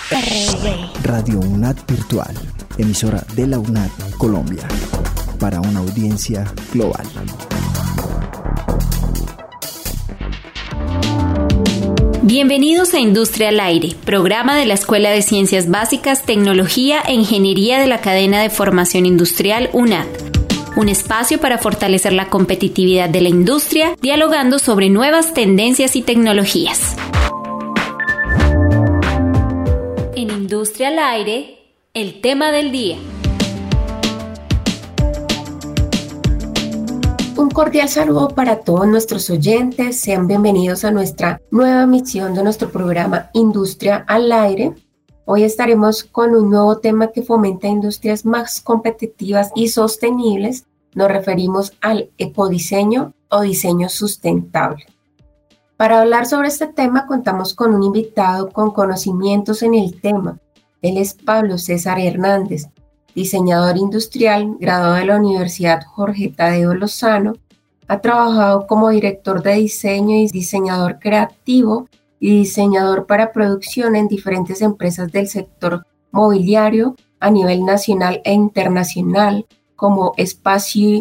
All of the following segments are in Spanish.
Radio UNAD Virtual, emisora de la UNAD Colombia, para una audiencia global. Bienvenidos a Industria al Aire, programa de la Escuela de Ciencias Básicas, Tecnología e Ingeniería de la Cadena de Formación Industrial UNAD. Un espacio para fortalecer la competitividad de la industria, dialogando sobre nuevas tendencias y tecnologías. En Industria al Aire, el tema del día. Un cordial saludo para todos nuestros oyentes. Sean bienvenidos a nuestra nueva emisión de nuestro programa Industria al Aire. Hoy estaremos con un nuevo tema que fomenta industrias más competitivas y sostenibles. Nos referimos al ecodiseño o diseño sustentable. Para hablar sobre este tema contamos con un invitado con conocimientos en el tema. Él es Pablo César Hernández, diseñador industrial, graduado de la Universidad Jorge Tadeo Lozano. Ha trabajado como director de diseño y diseñador creativo y diseñador para producción en diferentes empresas del sector mobiliario a nivel nacional e internacional, como Espacio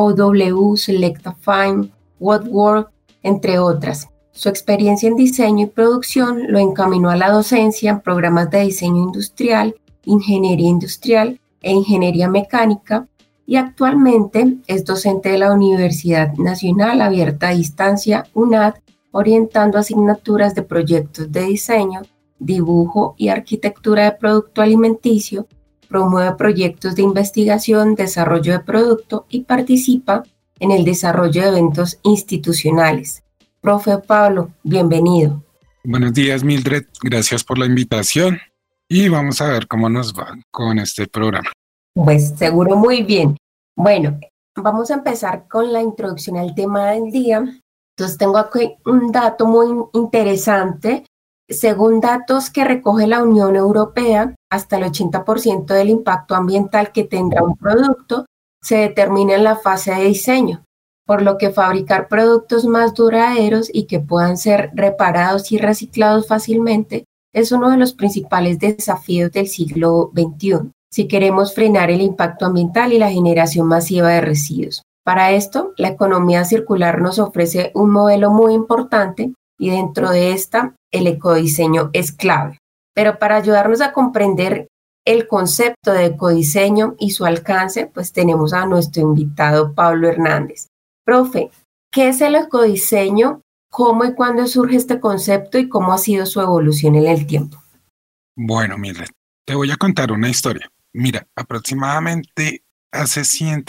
OW, Selectafine, Woodwork, entre otras. Su experiencia en diseño y producción lo encaminó a la docencia en programas de diseño industrial, ingeniería industrial e ingeniería mecánica, y actualmente es docente de la Universidad Nacional Abierta a Distancia UNAD, orientando asignaturas de proyectos de diseño, dibujo y arquitectura de producto alimenticio, promueve proyectos de investigación, desarrollo de producto y participa en el desarrollo de eventos institucionales. Profe Pablo, bienvenido. Buenos días, Mildred. Gracias por la invitación y vamos a ver cómo nos va con este programa. Pues seguro muy bien. Bueno, vamos a empezar con la introducción al tema del día. Entonces tengo aquí un dato muy interesante. Según datos que recoge la Unión Europea, hasta el 80% del impacto ambiental que tendrá un producto se determina en la fase de diseño, por lo que fabricar productos más duraderos y que puedan ser reparados y reciclados fácilmente es uno de los principales desafíos del siglo XXI, si queremos frenar el impacto ambiental y la generación masiva de residuos. Para esto, la economía circular nos ofrece un modelo muy importante y dentro de esta, el ecodiseño es clave. Pero para ayudarnos a comprender el concepto de ecodiseño y su alcance, pues tenemos a nuestro invitado Pablo Hernández. Profe, ¿qué es el ecodiseño? ¿Cómo y cuándo surge este concepto y cómo ha sido su evolución en el tiempo? Bueno, Mildred, te voy a contar una historia. Mira, aproximadamente hace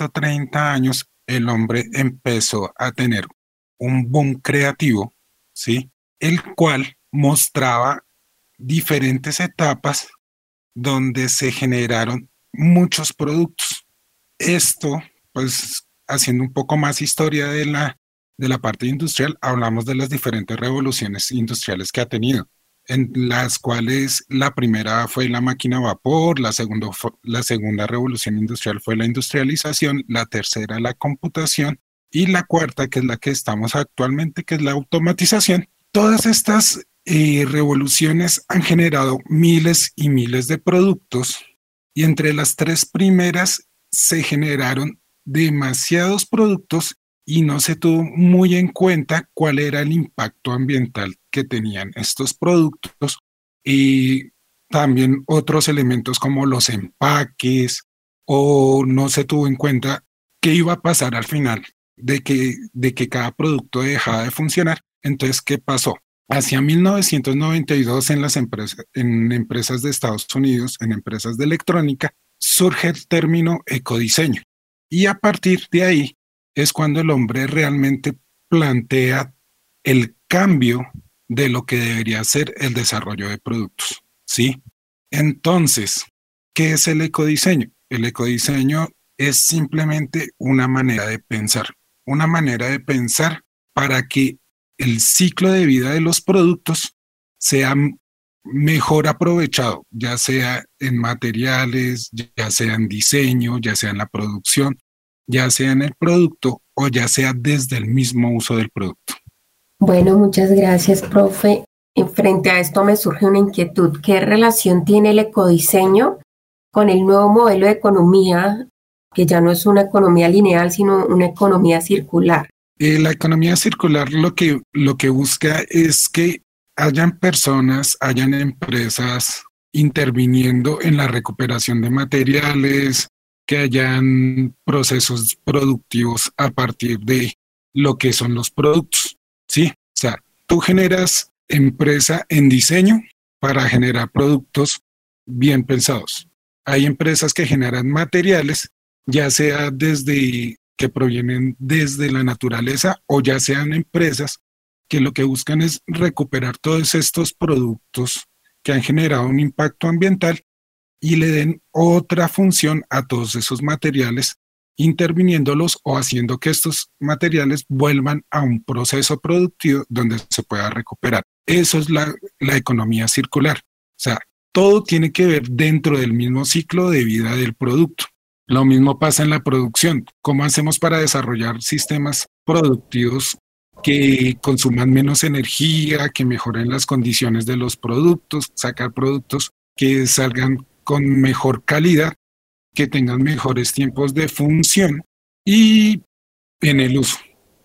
130 años el hombre empezó a tener un boom creativo, ¿sí? El cual mostraba diferentes etapas donde se generaron muchos productos. Esto, pues, haciendo un poco más historia de la parte industrial, hablamos de las diferentes revoluciones industriales que ha tenido, en las cuales la primera fue la máquina a vapor, la segunda revolución industrial fue la industrialización, la tercera la computación y la cuarta, que es la que estamos actualmente, que es la automatización. Todas estas revoluciones han generado miles y miles de productos y entre las tres primeras se generaron demasiados productos y no se tuvo muy en cuenta cuál era el impacto ambiental que tenían estos productos y también otros elementos como los empaques, o no se tuvo en cuenta qué iba a pasar al final de que cada producto dejaba de funcionar. Entonces, ¿qué pasó? Hacia 1992 en empresas de Estados Unidos, en empresas de electrónica, surge el término ecodiseño. Y a partir de ahí es cuando el hombre realmente plantea el cambio de lo que debería ser el desarrollo de productos, ¿sí? Entonces, ¿qué es el ecodiseño? El ecodiseño es simplemente una manera de pensar para que el ciclo de vida de los productos sea mejor aprovechado, ya sea en materiales, ya sea en diseño, ya sea en la producción, ya sea en el producto o ya sea desde el mismo uso del producto. Bueno, muchas gracias, profe. Y frente a esto me surge una inquietud. ¿Qué relación tiene el ecodiseño con el nuevo modelo de economía, que ya no es una economía lineal, sino una economía circular? La economía circular lo que busca es que hayan personas, hayan empresas interviniendo en la recuperación de materiales, que hayan procesos productivos a partir de lo que son los productos, ¿sí? O sea, tú generas empresa en diseño para generar productos bien pensados. Hay empresas que generan materiales, ya sea desde que provienen desde la naturaleza o ya sean empresas que lo que buscan es recuperar todos estos productos que han generado un impacto ambiental y le den otra función a todos esos materiales, interviniéndolos o haciendo que estos materiales vuelvan a un proceso productivo donde se pueda recuperar. Eso es la economía circular. O sea, todo tiene que ver dentro del mismo ciclo de vida del producto. Lo mismo pasa en la producción. ¿Cómo hacemos para desarrollar sistemas productivos que consuman menos energía, que mejoren las condiciones de los productos, sacar productos que salgan con mejor calidad, que tengan mejores tiempos de función y en el uso?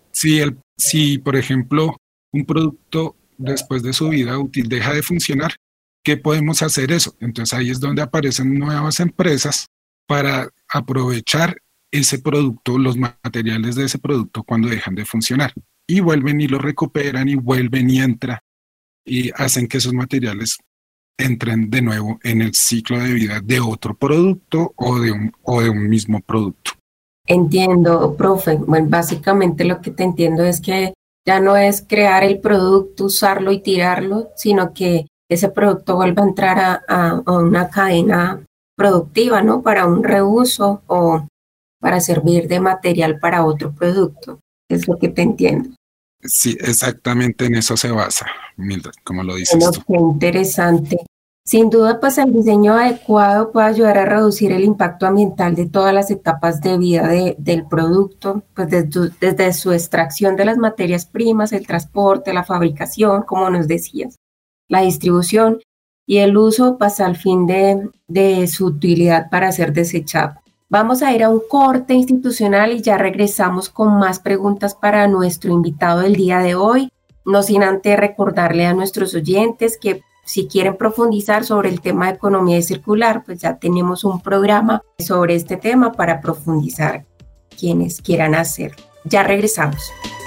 Si por ejemplo, un producto después de su vida útil deja de funcionar, ¿qué podemos hacer eso? Entonces ahí es donde aparecen nuevas empresas para aprovechar ese producto, los materiales de ese producto cuando dejan de funcionar. Y vuelven y lo recuperan y vuelven y entran y hacen que esos materiales entren de nuevo en el ciclo de vida de otro producto o de un mismo producto. Entiendo, profe. Bueno, básicamente lo que te entiendo es que ya no es crear el producto, usarlo y tirarlo, sino que ese producto vuelva a entrar a una cadena productiva, ¿no? Para un reuso o para servir de material para otro producto. Es lo que te entiendo. Sí, exactamente en eso se basa, Mildred, como lo dices Bueno, tú. qué interesante. Sin duda, pues el diseño adecuado puede ayudar a reducir el impacto ambiental de todas las etapas de vida del producto, pues desde su extracción de las materias primas, el transporte, la fabricación, como nos decías, la distribución y el uso, pues al fin de su utilidad para ser desechado. Vamos a ir a un corte institucional y ya regresamos con más preguntas para nuestro invitado del día de hoy. No sin antes recordarle a nuestros oyentes que si quieren profundizar sobre el tema de economía circular, pues ya tenemos un programa sobre este tema para profundizar quienes quieran hacerlo. Ya regresamos.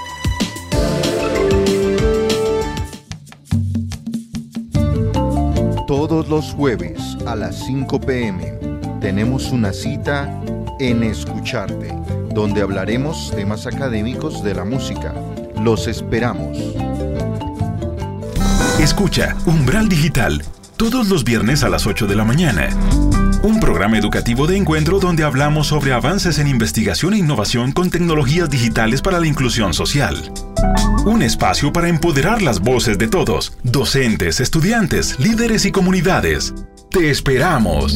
Todos los jueves a las 5 p.m. tenemos una cita en Escucharte, donde hablaremos temas académicos de la música. Los esperamos. Escucha Umbral Digital todos los viernes a las 8 de la mañana. Un programa educativo de encuentro donde hablamos sobre avances en investigación e innovación con tecnologías digitales para la inclusión social. Un espacio para empoderar las voces de todos, docentes, estudiantes, líderes y comunidades. ¡Te esperamos!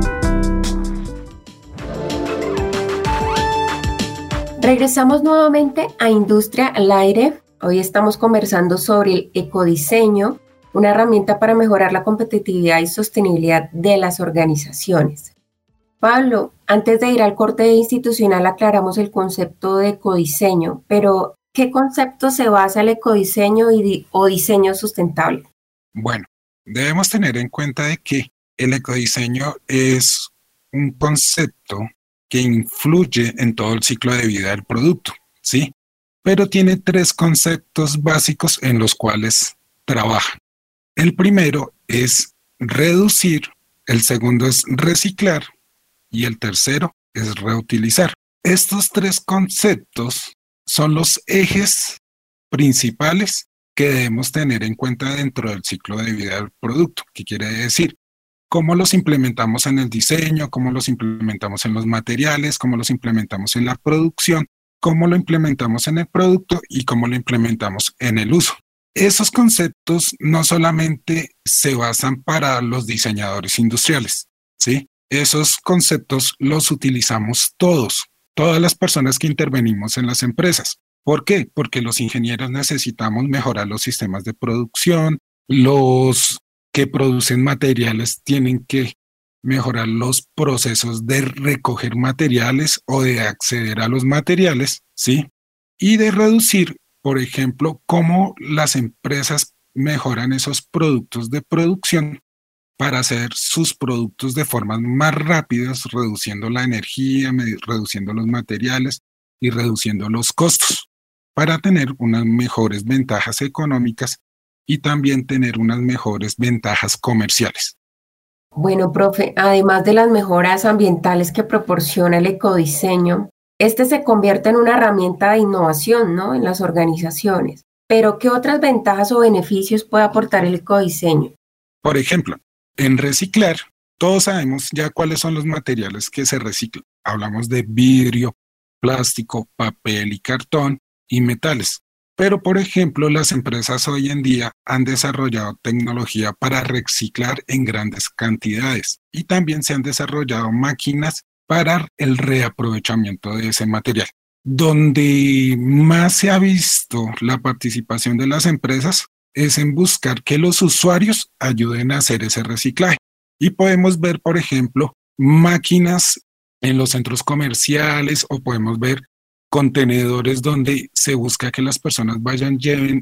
Regresamos nuevamente a Industria al Aire. Hoy estamos conversando sobre el ecodiseño, una herramienta para mejorar la competitividad y sostenibilidad de las organizaciones. Pablo, antes de ir al corte institucional aclaramos el concepto de ecodiseño, pero ¿qué concepto se basa el ecodiseño o diseño sustentable? Bueno, debemos tener en cuenta de que el ecodiseño es un concepto que influye en todo el ciclo de vida del producto, ¿sí? Pero tiene 3 conceptos básicos en los cuales trabaja. El primero es reducir, el segundo es reciclar y el tercero es reutilizar. Estos 3 conceptos son los ejes principales que debemos tener en cuenta dentro del ciclo de vida del producto. ¿Qué quiere decir? Cómo los implementamos en el diseño, cómo los implementamos en los materiales, cómo los implementamos en la producción, cómo lo implementamos en el producto y cómo lo implementamos en el uso. Esos conceptos no solamente se basan para los diseñadores industriales, ¿sí? Esos conceptos los utilizamos todas las personas que intervenimos en las empresas. ¿Por qué? Porque los ingenieros necesitamos mejorar los sistemas de producción, Los que producen materiales tienen que mejorar los procesos de recoger materiales o de acceder a los materiales, ¿sí? Y de reducir, por ejemplo, cómo las empresas mejoran esos productos de producción para hacer sus productos de formas más rápidas, reduciendo la energía, reduciendo los materiales y reduciendo los costos, para tener unas mejores ventajas económicas y también tener unas mejores ventajas comerciales. Bueno, profe, además de las mejoras ambientales que proporciona el ecodiseño, este se convierte en una herramienta de innovación, ¿no?, en las organizaciones. Pero, ¿qué otras ventajas o beneficios puede aportar el ecodiseño? Por ejemplo, en reciclar, todos sabemos ya cuáles son los materiales que se reciclan. Hablamos de vidrio, plástico, papel y cartón y metales. Pero, por ejemplo, las empresas hoy en día han desarrollado tecnología para reciclar en grandes cantidades y también se han desarrollado máquinas para el reaprovechamiento de ese material. Donde más se ha visto la participación de las empresas es en buscar que los usuarios ayuden a hacer ese reciclaje. Y podemos ver, por ejemplo, máquinas en los centros comerciales o podemos ver contenedores donde se busca que las personas vayan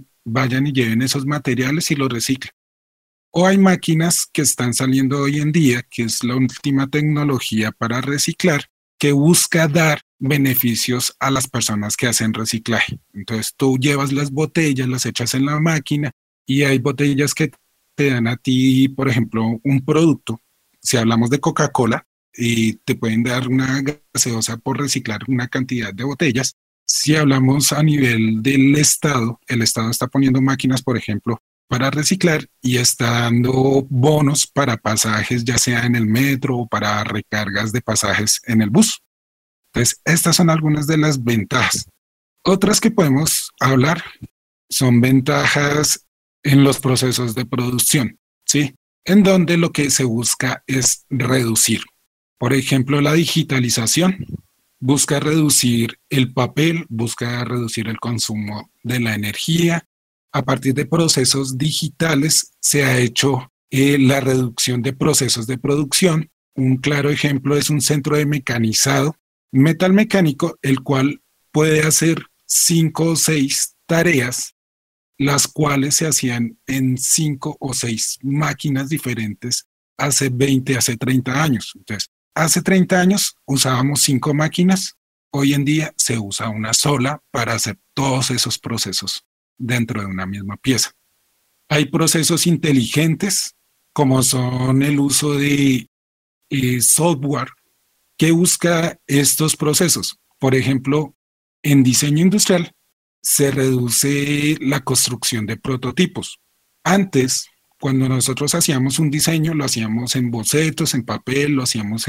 y lleven esos materiales y los reciclen. O hay máquinas que están saliendo hoy en día, que es la última tecnología para reciclar, que busca dar beneficios a las personas que hacen reciclaje. Entonces tú llevas las botellas, las echas en la máquina y hay botellas que te dan a ti, por ejemplo, un producto. Si hablamos de Coca-Cola, y te pueden dar una gaseosa por reciclar una cantidad de botellas. Si hablamos a nivel del Estado, el Estado está poniendo máquinas, por ejemplo, para reciclar y está dando bonos para pasajes, ya sea en el metro o para recargas de pasajes en el bus. Entonces, estas son algunas de las ventajas. Otras que podemos hablar son ventajas en los procesos de producción, ¿sí? En donde lo que se busca es reducir. Por ejemplo, la digitalización busca reducir el papel, busca reducir el consumo de la energía. A partir de procesos digitales se ha hecho la reducción de procesos de producción. Un claro ejemplo es un centro de mecanizado metal mecánico, el cual puede hacer 5 o 6 tareas, las cuales se hacían en 5 o 6 máquinas diferentes hace 20, hace 30 años. Entonces, hace 30 años usábamos 5 máquinas, hoy en día se usa una sola para hacer todos esos procesos dentro de una misma pieza. Hay procesos inteligentes, como son el uso de software que busca estos procesos. Por ejemplo, en diseño industrial se reduce la construcción de prototipos. Antes, cuando nosotros hacíamos un diseño, lo hacíamos en bocetos, en papel, lo hacíamos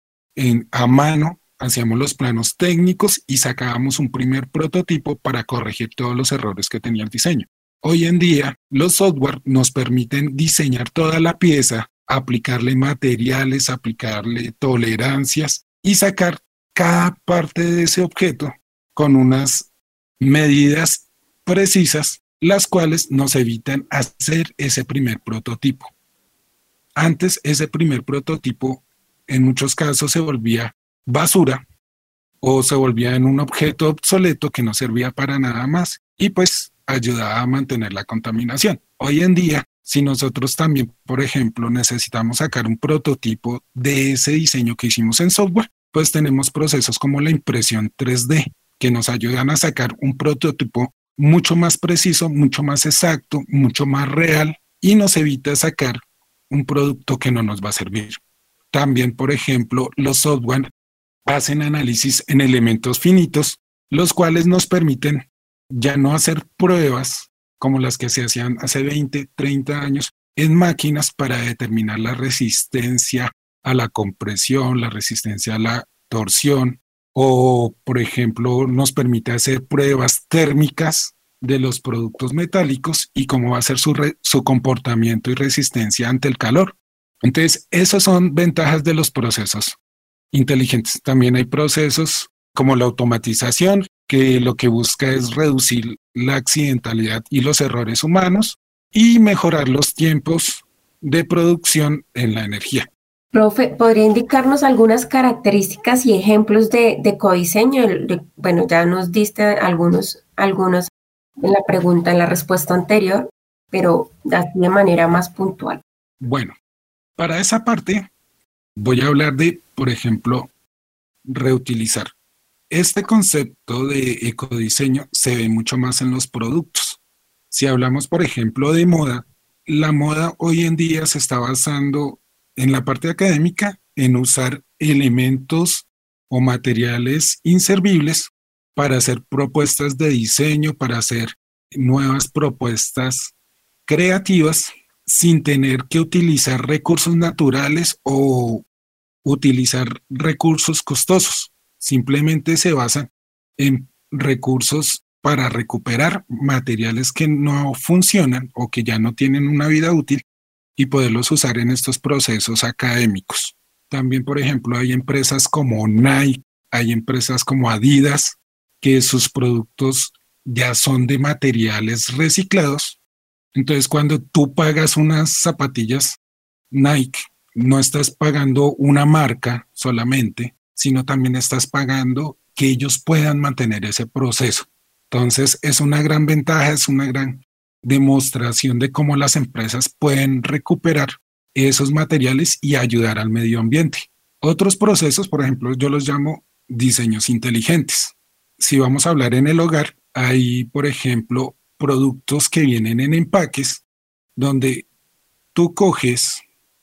a mano, hacíamos los planos técnicos y sacábamos un primer prototipo para corregir todos los errores que tenía el diseño. Hoy en día, los software nos permiten diseñar toda la pieza, aplicarle materiales, aplicarle tolerancias y sacar cada parte de ese objeto con unas medidas precisas, las cuales nos evitan hacer ese primer prototipo. Antes, ese primer prototipo en muchos casos se volvía basura o se volvía en un objeto obsoleto que no servía para nada más y pues ayudaba a mantener la contaminación. Hoy en día, si nosotros también, por ejemplo, necesitamos sacar un prototipo de ese diseño que hicimos en software, pues tenemos procesos como la impresión 3D que nos ayudan a sacar un prototipo mucho más preciso, mucho más exacto, mucho más real y nos evita sacar un producto que no nos va a servir. También, por ejemplo, los software hacen análisis en elementos finitos, los cuales nos permiten ya no hacer pruebas como las que se hacían hace 20, 30 años en máquinas para determinar la resistencia a la compresión, la resistencia a la torsión, o, por ejemplo, nos permite hacer pruebas térmicas de los productos metálicos y cómo va a ser su comportamiento y resistencia ante el calor. Entonces, esas son ventajas de los procesos inteligentes. También hay procesos como la automatización, que lo que busca es reducir la accidentalidad y los errores humanos. y mejorar los tiempos de producción en la energía. Profe, ¿podría indicarnos algunas características y ejemplos de ecodiseño? Bueno, ya nos diste algunos en la pregunta, en la respuesta anterior, pero así de manera más puntual. Bueno, para esa parte voy a hablar de, por ejemplo, reutilizar. Este concepto de ecodiseño se ve mucho más en los productos. Si hablamos, por ejemplo, de moda, la moda hoy en día se está basando en la parte académica en usar elementos o materiales inservibles para hacer propuestas de diseño, para hacer nuevas propuestas creativas sin tener que utilizar recursos naturales o utilizar recursos costosos. Simplemente se basan en recursos para recuperar materiales que no funcionan o que ya no tienen una vida útil y poderlos usar en estos procesos académicos. También, por ejemplo, hay empresas como Nike, hay empresas como Adidas, que sus productos ya son de materiales reciclados. Entonces, cuando tú pagas unas zapatillas Nike, no estás pagando una marca solamente, sino también estás pagando que ellos puedan mantener ese proceso. Entonces, es una gran ventaja, es una gran demostración de cómo las empresas pueden recuperar esos materiales y ayudar al medio ambiente. Otros procesos, por ejemplo, yo los llamo diseños inteligentes. Si vamos a hablar en el hogar, hay, por ejemplo, productos que vienen en empaques donde tú coges,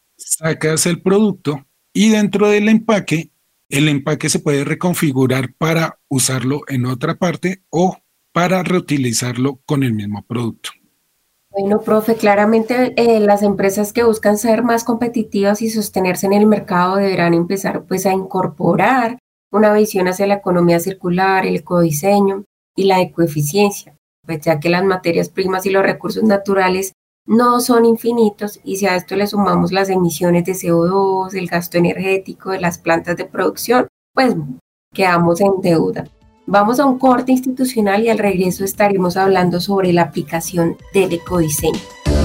sacas el producto y dentro del empaque, el empaque se puede reconfigurar para usarlo en otra parte o para reutilizarlo con el mismo producto. Bueno, profe, claramente las empresas que buscan ser más competitivas y sostenerse en el mercado deberán empezar pues a incorporar una visión hacia la economía circular, el ecodiseño y la ecoeficiencia, pues ya que las materias primas y los recursos naturales no son infinitos y si a esto le sumamos las emisiones de CO2, el gasto energético de las plantas de producción, pues quedamos en deuda. Vamos a un corte institucional y al regreso estaremos hablando sobre la aplicación del ecodiseño.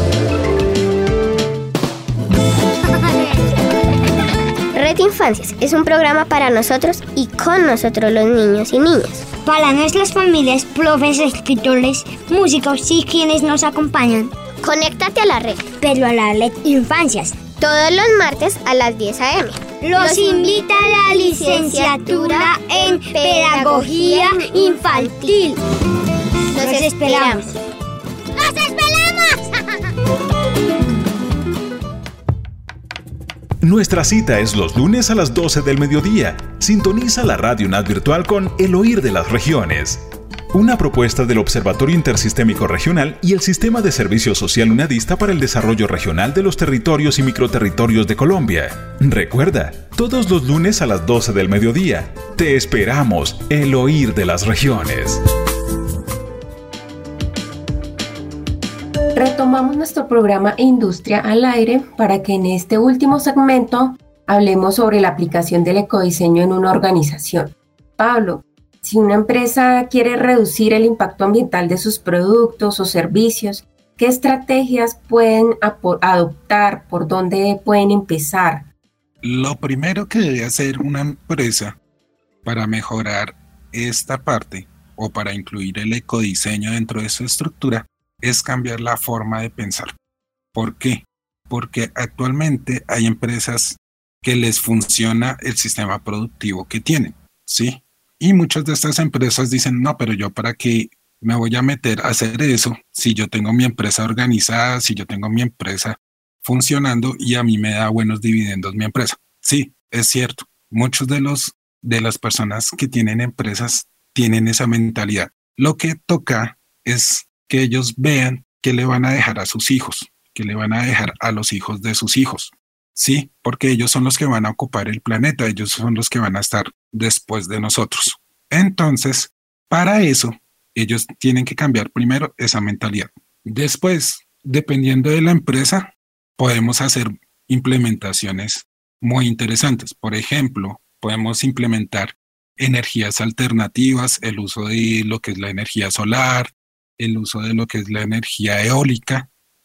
Red Infancias es un programa para nosotros y con nosotros los niños y niñas. Para nuestras familias, profes, escritores, músicos y quienes nos acompañan. Conéctate a la red, pero a la Red Infancias. Todos los martes a las 10 a.m. Los invita a la licenciatura en Pedagogía Infantil. Los esperamos. ¡Los esperamos! Nuestra cita es los lunes a las 12 del mediodía. Sintoniza la Radio UNAD virtual con El Oír de las Regiones. Una propuesta del Observatorio Intersistémico Regional y el Sistema de Servicio Social UNADista para el Desarrollo Regional de los Territorios y Microterritorios de Colombia. Recuerda, todos los lunes a las 12 del mediodía. Te esperamos, El Oír de las Regiones. Retomamos nuestro programa Industria al Aire para que en este último segmento hablemos sobre la aplicación del ecodiseño en una organización. Pablo, si una empresa quiere reducir el impacto ambiental de sus productos o servicios, ¿qué estrategias pueden adoptar? ¿Por dónde pueden empezar? Lo primero que debe hacer una empresa para mejorar esta parte o para incluir el ecodiseño dentro de su estructura es cambiar la forma de pensar. ¿Por qué? Porque actualmente hay empresas que les funciona el sistema productivo que tienen, ¿sí? Y muchas de estas empresas dicen, no, pero yo para qué me voy a meter a hacer eso si yo tengo mi empresa organizada, si yo tengo mi empresa funcionando y a mí me da buenos dividendos mi empresa. Sí, es cierto. Muchos de las personas que tienen empresas tienen esa mentalidad. Lo que toca es que ellos vean qué le van a dejar a sus hijos, qué le van a dejar a los hijos de sus hijos. Sí, porque ellos son los que van a ocupar el planeta, ellos son los que van a estar después de nosotros. Entonces, para eso, ellos tienen que cambiar primero esa mentalidad. Después, dependiendo de la empresa, podemos hacer implementaciones muy interesantes. Por ejemplo, podemos implementar energías alternativas, el uso de lo que es la energía solar, el uso de lo que es la energía eólica.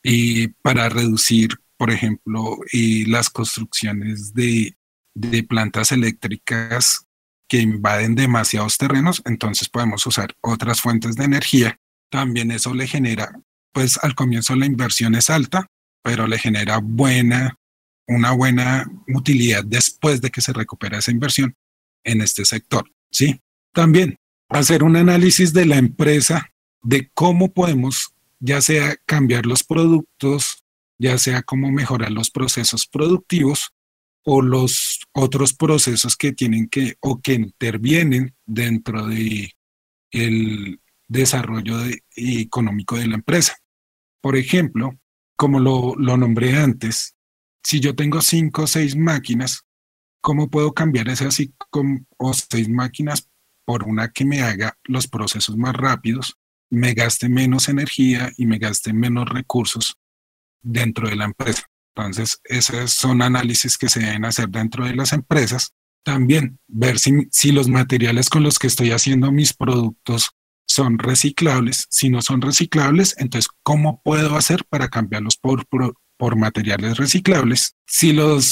y para reducir, por ejemplo, las construcciones de plantas eléctricas que invaden demasiados terrenos, entonces podemos usar otras fuentes de energía. También eso le genera, pues al comienzo la inversión es alta, pero le genera una buena utilidad después de que se recupera esa inversión en este sector, ¿sí? También hacer un análisis de la empresa, de cómo podemos, ya sea cambiar los productos, ya sea cómo mejorar los procesos productivos o los otros procesos que tienen que o que intervienen dentro de el desarrollo económico de la empresa. Por ejemplo, como lo nombré antes, si yo tengo 5 o 6 máquinas, ¿cómo puedo cambiar esas 5 o 6 máquinas por una que me haga los procesos más rápidos, me gaste menos energía y me gaste menos recursos dentro de la empresa? Entonces, esos son análisis que se deben hacer dentro de las empresas. También ver si los materiales con los que estoy haciendo mis productos son reciclables. Si no son reciclables, entonces, ¿cómo puedo hacer para cambiarlos por materiales reciclables? Si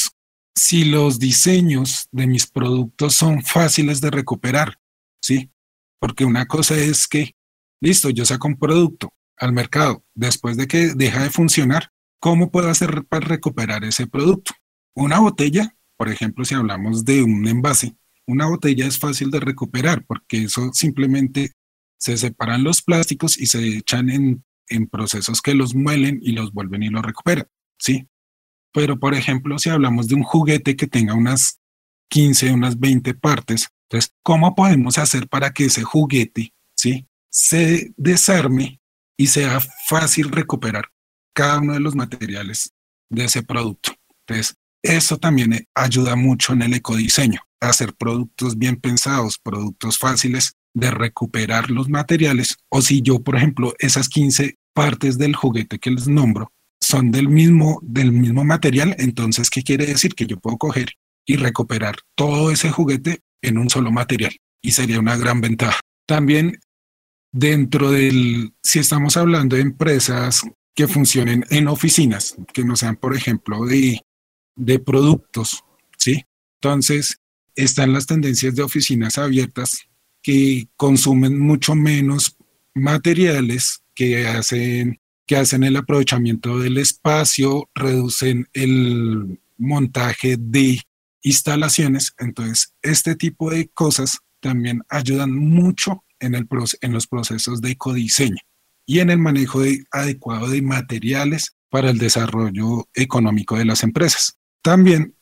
los diseños de mis productos son fáciles de recuperar, ¿sí? Porque una cosa es que, listo, yo saco un producto al mercado, después de que deja de funcionar, ¿cómo puedo hacer para recuperar ese producto? Una botella, por ejemplo, si hablamos de un envase, una botella es fácil de recuperar porque eso simplemente se separan los plásticos y se echan en procesos que los muelen y los vuelven y los recuperan, ¿sí? Pero, por ejemplo, si hablamos de un juguete que tenga unas 15, unas 20 partes, entonces, ¿cómo podemos hacer para que ese juguete, ¿sí?, se desarme y sea fácil recuperar cada uno de los materiales de ese producto? Entonces, eso también ayuda mucho en el ecodiseño, a hacer productos bien pensados, productos fáciles de recuperar los materiales. O si yo, por ejemplo, esas 15 partes del juguete que les nombro son del mismo material, entonces, ¿qué quiere decir? Que yo puedo coger y recuperar todo ese juguete en un solo material, y sería una gran ventaja. También si estamos hablando de empresas que funcionen en oficinas, que no sean, por ejemplo, de productos, ¿sí? Entonces, están las tendencias de oficinas abiertas que consumen mucho menos materiales, que hacen el aprovechamiento del espacio, reducen el montaje de instalaciones. Entonces, este tipo de cosas también ayudan mucho en los procesos de ecodiseño y en el manejo adecuado de materiales para el desarrollo económico de las empresas. También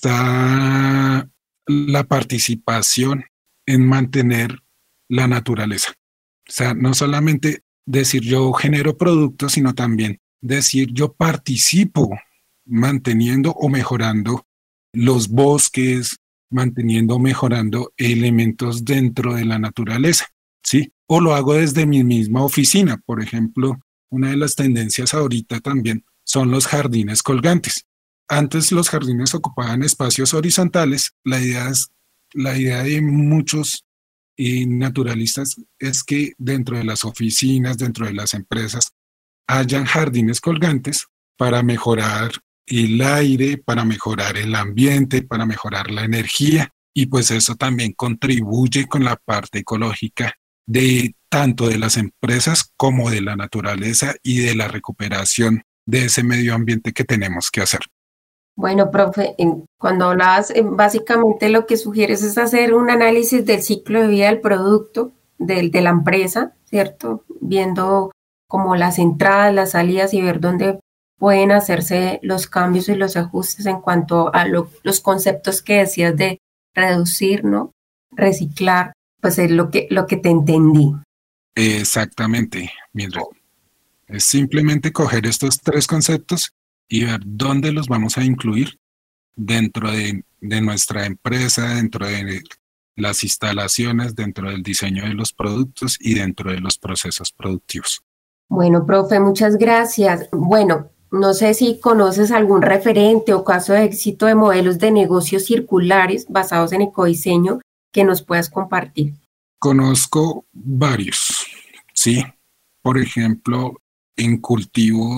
está la participación en mantener la naturaleza. O sea, no solamente decir yo genero productos, sino también decir yo participo manteniendo o mejorando los bosques, manteniendo o mejorando elementos dentro de la naturaleza, ¿sí? O lo hago desde mi misma oficina. Por ejemplo, una de las tendencias ahorita también son los jardines colgantes. Antes los jardines ocupaban espacios horizontales. La idea de muchos naturalistas es que dentro de las oficinas, dentro de las empresas, hayan jardines colgantes para mejorar el aire, para mejorar el ambiente, para mejorar la energía, y pues eso también contribuye con la parte ecológica de tanto de las empresas como de la naturaleza y de la recuperación de ese medio ambiente que tenemos que hacer. Bueno, profe, cuando hablabas, básicamente lo que sugieres es hacer un análisis del ciclo de vida del producto, de la empresa, ¿cierto? Viendo como las entradas, las salidas y ver dónde pueden hacerse los cambios y los ajustes en cuanto a los conceptos que decías de reducir, ¿no? Reciclar, pues es lo que te entendí. Exactamente, Mildred. Es simplemente coger estos 3 conceptos y ver dónde los vamos a incluir dentro de nuestra empresa, dentro de las instalaciones, dentro del diseño de los productos y dentro de los procesos productivos. Bueno, profe, muchas gracias. Bueno, no sé si conoces algún referente o caso de éxito de modelos de negocios circulares basados en ecodiseño que nos puedas compartir. Conozco varios, ¿sí? Por ejemplo, en cultivos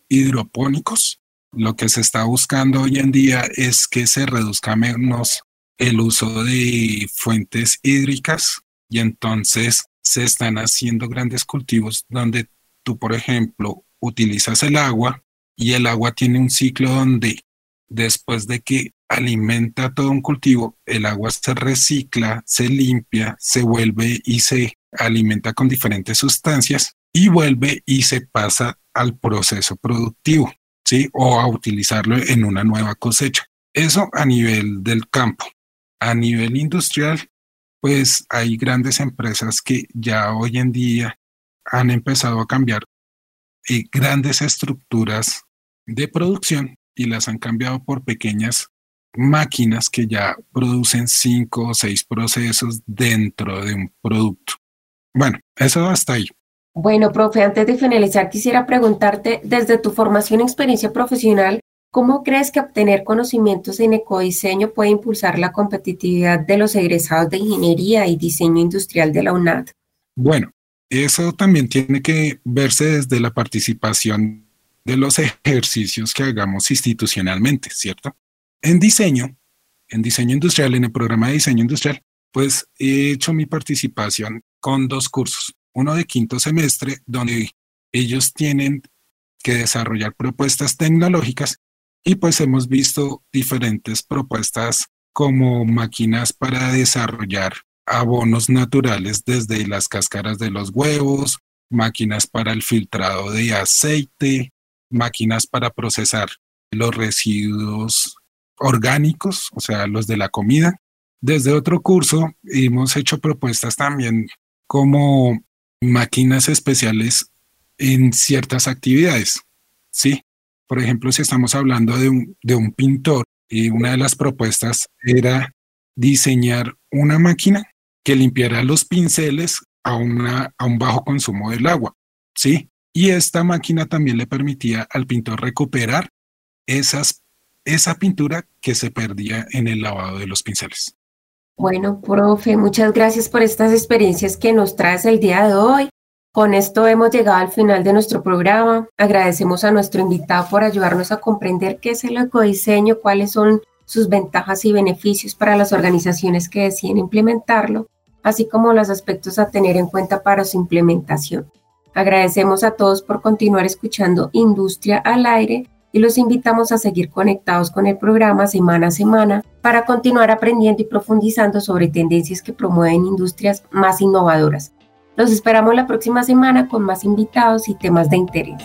hidropónicos. Lo que se está buscando hoy en día es que se reduzca menos el uso de fuentes hídricas y entonces se están haciendo grandes cultivos donde tú, por ejemplo, utilizas el agua y el agua tiene un ciclo donde después de que alimenta todo un cultivo, el agua se recicla, se limpia, se vuelve y se alimenta con diferentes sustancias y vuelve y se pasa al proceso productivo, ¿sí? O a utilizarlo en una nueva cosecha. Eso a nivel del campo. A nivel industrial, pues hay grandes empresas que ya hoy en día han empezado a cambiar grandes estructuras de producción y las han cambiado por pequeñas máquinas que ya producen 5 o 6 procesos dentro de un producto. Bueno, eso hasta ahí. Bueno, profe, antes de finalizar, quisiera preguntarte, desde tu formación y experiencia profesional, ¿cómo crees que obtener conocimientos en ecodiseño puede impulsar la competitividad de los egresados de Ingeniería y Diseño Industrial de la UNAD? Bueno, eso también tiene que verse desde la participación de los ejercicios que hagamos institucionalmente, ¿cierto? En diseño industrial, en el programa de diseño industrial, pues he hecho mi participación con 2 cursos. Uno de quinto semestre, donde ellos tienen que desarrollar propuestas tecnológicas y pues hemos visto diferentes propuestas como máquinas para desarrollar abonos naturales desde las cáscaras de los huevos, máquinas para el filtrado de aceite, máquinas para procesar los residuos orgánicos, o sea, los de la comida. Desde otro curso hemos hecho propuestas también como máquinas especiales en ciertas actividades, ¿sí? Por ejemplo, si estamos hablando de un pintor, y una de las propuestas era diseñar una máquina que limpiara los pinceles a un bajo consumo del agua, ¿sí? Y esta máquina también le permitía al pintor recuperar esa pintura que se perdía en el lavado de los pinceles. Bueno, profe, muchas gracias por estas experiencias que nos traes el día de hoy. Con esto hemos llegado al final de nuestro programa. Agradecemos a nuestro invitado por ayudarnos a comprender qué es el ecodiseño, cuáles son sus ventajas y beneficios para las organizaciones que deciden implementarlo, así como los aspectos a tener en cuenta para su implementación. Agradecemos a todos por continuar escuchando Industria al Aire y los invitamos a seguir conectados con el programa semana a semana para continuar aprendiendo y profundizando sobre tendencias que promueven industrias más innovadoras. Los esperamos la próxima semana con más invitados y temas de interés.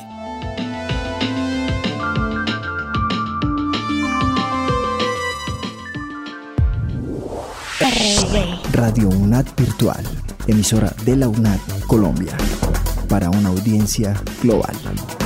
Radio UNAD Virtual, emisora de la UNAD Colombia, para una audiencia global.